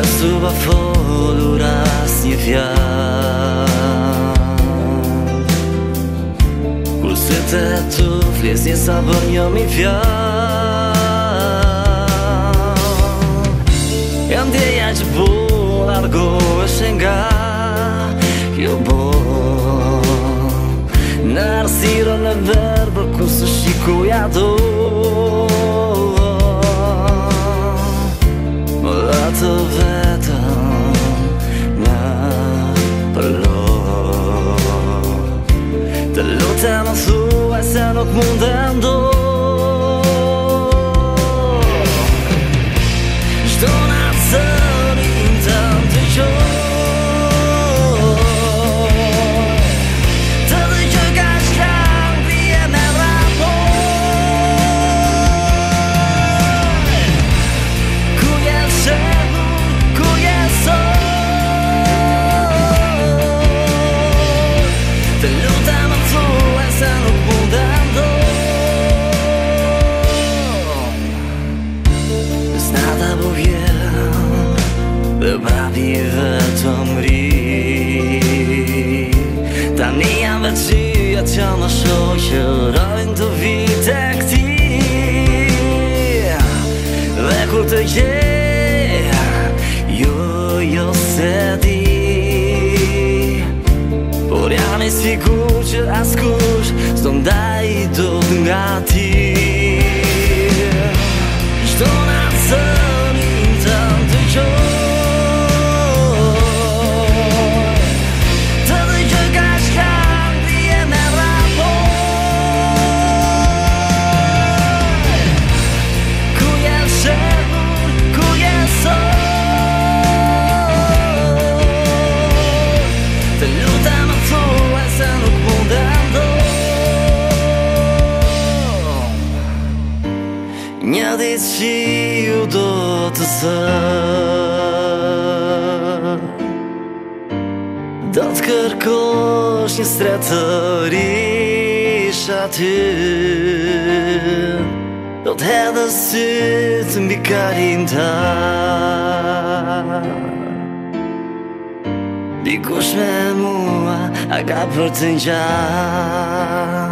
Suba folur asnjë fjalë, kur sytë e tu flisnin sa bën një mi fjalë. Jam djeja që bu largohesh nga kjo botë, në arsirën e verbër ku së shikuja do. Të vetëm në përlot, të lutem më thuaj se nuk mundem do. Çdo natë zërin tëm të dëgjoj, të dëgjoj kaq lang bie me raport. Ku je dhe prapi vetëm ri. Tani jam veçia që më shoqërojnë të vite këti, dhe kur të je, jo se di, por jam i sigur që askush s'do ndaj dot nga ti. Çdo natë zërin tëm të dëgjoj, një ditë që ju do të zë, do të kërkosh një stretërish aty, do të hedhë sytë mbi karin ta. Dikush me mua a ka për të ngjarë,